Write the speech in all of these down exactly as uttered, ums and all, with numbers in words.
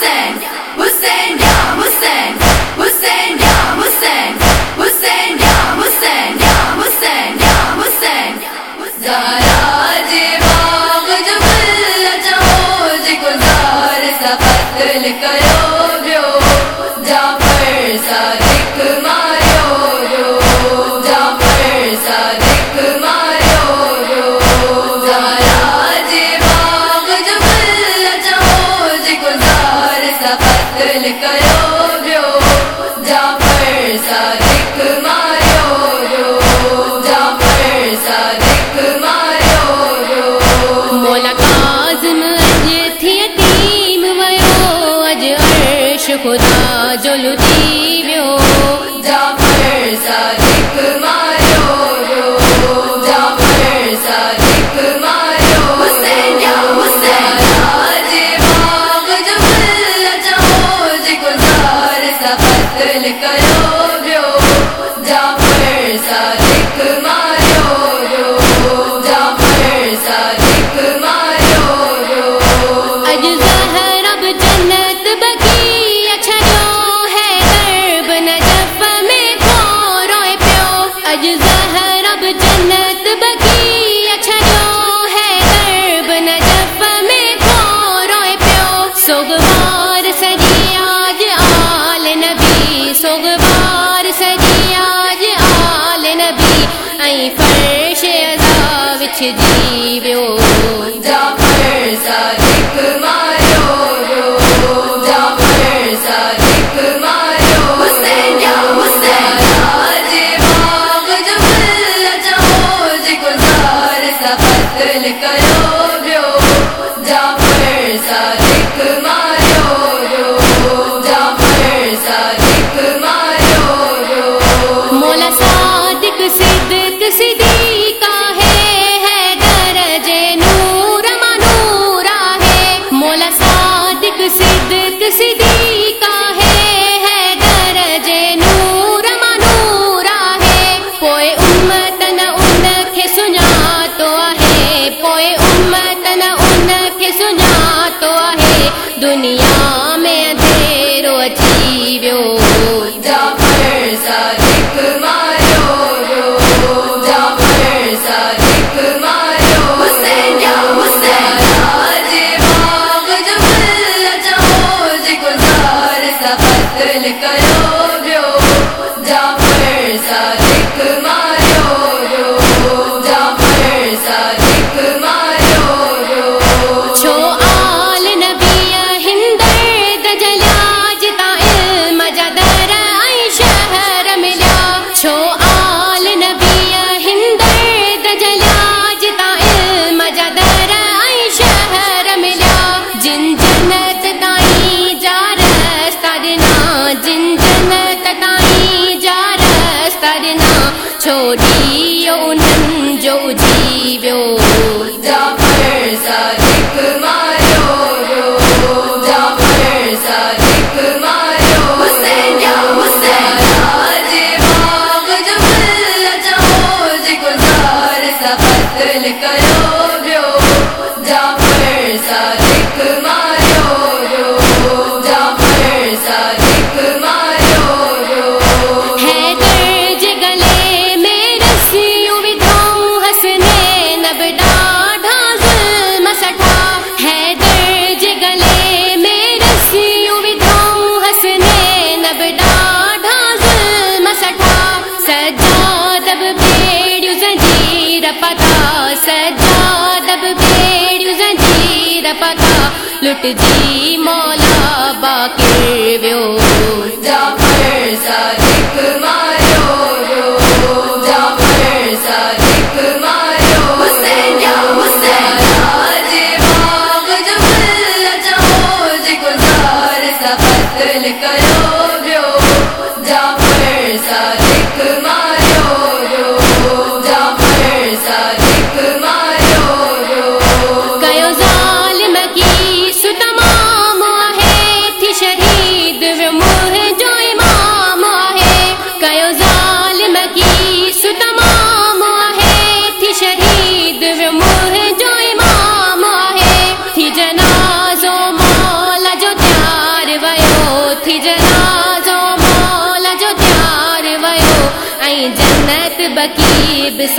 Hussein, Hussein, ya Hussein, Hussein, ya Hussein, Hussein, ya Hussein, ya Hussein, ya Hussein. Zara ji baag jo gulla chaho ji gulzar sa qatl kayo byo, Jafar Sadiq maryo byo, Jafar Sadiq maryo byo. Zara ji baag jo gulla chaho ji gulzar sa qatl kayo byo, Jafar Sadiq maryo byo, Jafar Sadiq maryo byo. मौला काज़िम अज थी यतीम वयो, अज अर्श खुदा जो लुटी वियो, Jafar Sadiq maryo byo, Jafar Sadiq maryo. Hussein, ya Hussein, ji baag jo gulla chaho ji gulzar sa qatl kayo byo, Jafar Sadiq maryo byo, Jafar Sadiq maryo byo. अज ज़हरब जन्नत बकी छॾियो है दरब नजफ़ में को रोए पियो, अज ज़हरब जन्नत बकी छॾियो है दरब नजफ़ में को रोए पियो। सोगवार सॼी आज आल नबी, सोगवार सॼी आज आल नबी, ऐं फ़र्श अज़ा विछजी वियो, Jafar Sadiq maryo byo, Jafar Sadiq maryo. Hussein, ya Hussein, ji baag jo gulla chaho ji gulzar sa qatl kayo byo, Jafar Sadiq maryo byo, Jafar Sadiq maryo byo. मौला सादिक सिद्दीक सिद्दीका है, है दरजे नूर मनूरा है, मौला सादिक सिद्दीक सिद्दीका है, है दरजे नूर मनूरा है। पोए उम्मत न उनखे सुञातो आहे, पोए उम्मत न उनखे सुञातो आहे, दुनिया में अंधेरो अची वियो, Jafar Sadiq maryo byo, Jafar Sadiq maryo. Hussein, ya Hussein, ji baag jo gulla chaho ji gulzar sa qatl kayo byo, Jafar Sadiq maryo byo, Jafar Sadiq maryo byo. छो आल नबी हिंदर दजलिया जिता इल्म जदर ऐं शहर मिलिया, छो आल नबी हिंदर दजलिया जिता इल्म जदर ऐं शहर मिलिया, जिन जन्नत ताईं जा रस्ता ॾिना, जिन जन्नत ताईं जा रस्ता ॾिना, छोड़ी उन्हनि जो जी वियो, Jafar Sadiq maryo byo, Jafar Sadiq maryo. Hussein, ya Hussein, ji baag jo gulla chaho ji gulzar sa qatl kayo byo, Jafar Sadiq maryo byo, Jafar Sadiq maryo byo. Haider जे गले में रस्सियूं विधऊं, हसनैन बि ॾाढा ज़ुल्म सठा, हैदर जे गले में रस्सियूं विधऊं, हसनैन बि ॾाढा ज़ुल्म सठा, सजाद बि बेड़ियूं ज़ंजीर पता, सजाद बि बेड़ियूं ज़ंजीर पता, लुटजी मौला बाक़िर वियो, Jafar Sadiq maryo byo, Jafar Sadiq maryo. Hussein, ya Hussein, ji baag jo gulla chaho ji gulzar sa qatl kayo byo, Jafar Sadiq maryo byo, Jafar Sadiq maryo byo. कयो ज़ालिम की सु तमाम आहे, थी शहीद वियो मुंहिंजो इमाम आहे, कयो ज़ालिम की सु तमाम आहे, थी शहीद वियो मुंहिंजो इमाम आहे, थी जनाज़ो मौला जो त्यार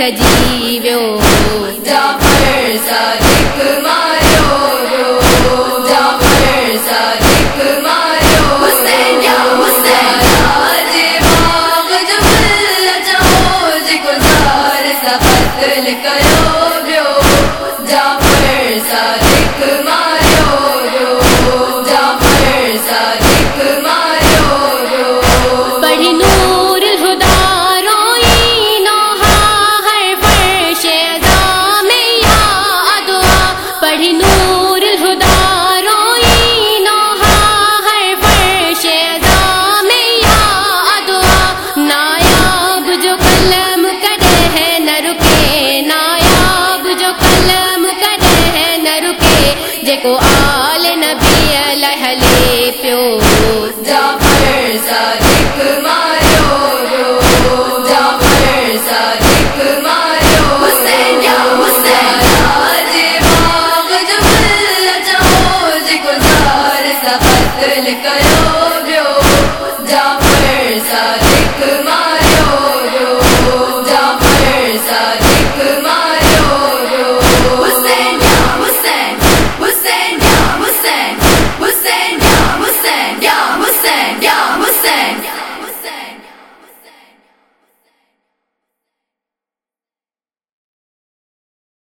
जीव्यो जाफर सादिक मारियो रो जाफर सादिक मारियो हुसैन या हुसैन आज बाग जो मिल जाओ जिको जार सा कत्ल करो ब्यो जाफर सादिक मारियो रो जाफर सादिक मारियो रो पढ़ी नूर हुदा रोई नौहा हर फर्श अज़ा में या अदवा पढ़ी नूर हुदा रोई नौहा हर फर्श अज़ा में या अदवा नायाब जो कलम करे है न रुके नायाब जो कलम करे है न रुके जेको आल नबी अलैहि ले प्यो जाफर सादिक